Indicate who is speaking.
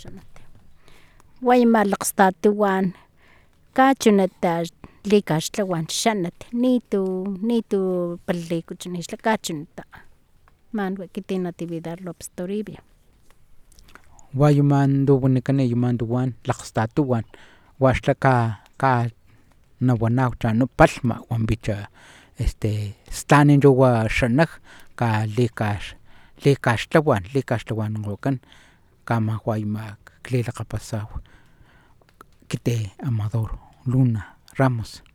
Speaker 1: Wayma laqstatuwan kachunata likaxtlawan xanat nitu palikuchunixla kachunata manuel kiti natividad Lopez Toribio.
Speaker 2: Wayman tu wanikani yumantuwan laqstatuwan waxla ka nawanaw chanu palhma wambicha staninchu wa xanaj ka likaxtlawankgokan kama wayma klilakgapasaw kiti Amador Luna Ramos.